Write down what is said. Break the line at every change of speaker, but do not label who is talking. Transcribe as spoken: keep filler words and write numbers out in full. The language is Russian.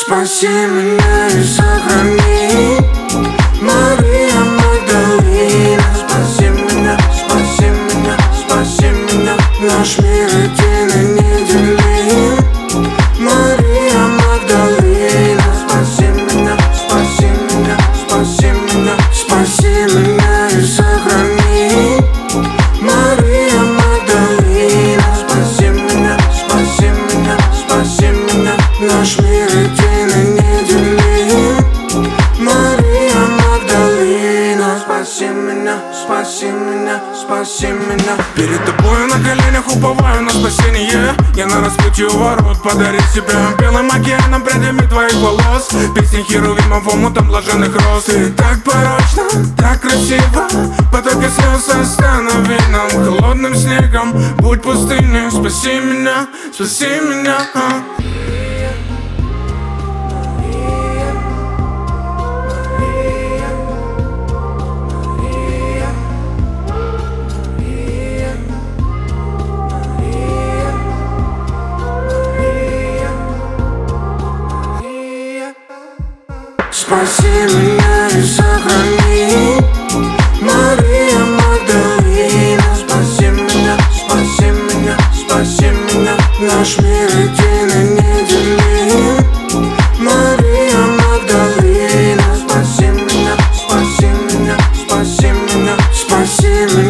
Спаси меня и сохрани, Мария Магдалина. Спаси меня, спаси меня, спаси меня. Наш мир единый, неделим, Мария Магдалина. Спаси меня, спаси меня, спаси меня. Спаси меня и сохрани, Мария Магдалина. Спаси меня, спаси меня, спаси меня. Наш мир единый, неделим, Мария Магдалина. Спаси меня, спаси меня, спаси меня.
Перед тобой на коленях уповаю на спасение. Я на распутье у ворот, подари себя белым океаном, прядями твоих волос, песни херувимов, омутом блаженных роз. Ты так порочно, так красиво, потоки слез останови нам холодным снегом. Будь пустыней, спаси меня, спаси меня.
Спаси меня и сохрани, Мария Магдалина. Спаси меня, спаси меня, спаси меня. Наш мир единый, неделим, Мария Магдалина. Спаси меня, спаси меня, спаси меня. Спаси меня.